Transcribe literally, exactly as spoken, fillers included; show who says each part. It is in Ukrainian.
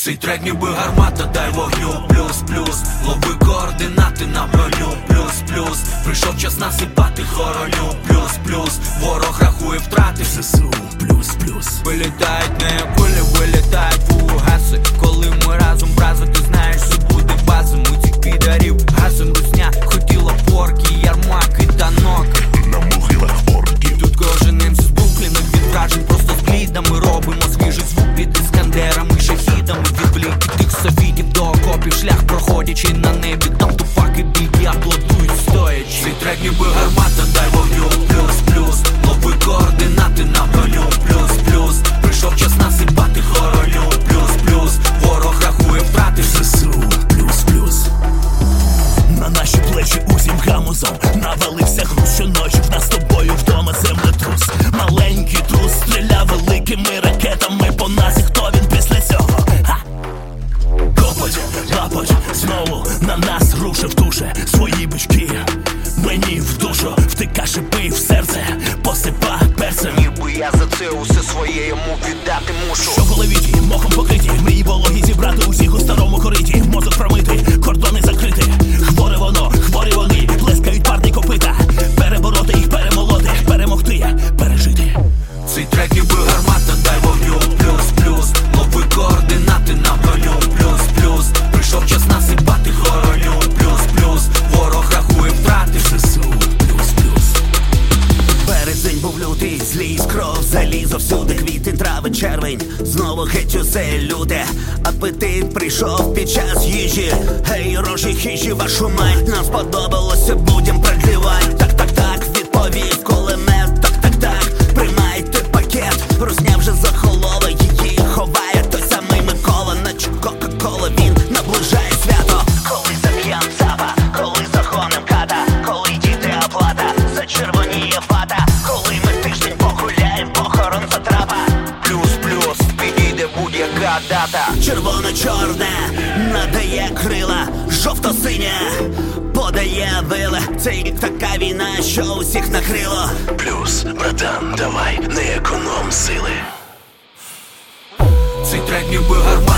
Speaker 1: Цей трек ніби гармата, дай вогню, плюс-плюс. Лови координати на броню, плюс-плюс. Прийшов час насипати хороню, плюс-плюс. Ворог рахує втрати, ЗСУ, плюс-плюс. Вилітають не кулі, вилітають фугаси. Коли ми разом, браза, ти знаєш, що буде база. Ми цих підарів гасим, русня хотіла порки, ярмаки та ноки на могилах орків. Тут кожен емсі збуклених від вражень, просто з глідами робимо свіжий звук під іскандерами, шахідами. Від бліки тих софітів до окопів, шлях проходячи на небі. Там тупаки біги аплодують стоячи. Цей трек ніби гармата, дай вогню, плюс-плюс. Лови координати на броню, плюс-плюс. Прийшов час насипати хороню, плюс-плюс. Ворог рахує втрати, ЗСУ, плюс-плюс.
Speaker 2: На наші плечі усім гамузом навалився груз. Щоночі в нас з тобою вдома землетрус. Маленький трус стріляв великими ракетами по нас. І хто він після цього? Ха? Копоть, лапоть, знову на нас рушив туше свої бички. Мені в душу втика шипи в серце, посипа перцем.
Speaker 3: Ніби я за це усе своє йому віддати мушу.
Speaker 2: Що в голові ті, мохом покриті, мрії вологі зібрати усіх у старому кориті. Мозок промити, кордони закрити. Хворе воно, хворі вони, плескають парні копита. Перебороти їх, перемолоти, перемогти, пережити.
Speaker 1: Цей трек ніби гармата, дай вогню, плюс-плюс. Лови координати на броню, плюс-плюс. Прийшов час насипати хороню, плюс-плюс. Ворог рахує втрати, ЗСУ, плюс-плюс.
Speaker 2: Березень був лютий, злість, кров, залізо всюди. Квітень, травень, червень, знову геть усе люте. Апетит прийшов під час їжі. Гей, рожі хижі, вашу мать. Нам сподобалося, будем прогрівать. Так-так-так, відповів кулемет. Так-так-так, приймайте пакет. Русня вже захолола, її ховає той самий Микола, наче Кока-Кола, він наближає свято. Коли заб'єм цапа, коли загоним ката, коли діти оплата, зачервоніє фата. Коли ми тиждень погуляєм, похорон затрапа.
Speaker 3: Плюс-плюс, підійде будь-яка дата.
Speaker 2: Червоно-чорне надає крила, жовто-синє подає вила. Це така війна, що усіх накрило.
Speaker 4: Плюс, братан, давай, не економ сили.
Speaker 1: Цей трек ніби гармата.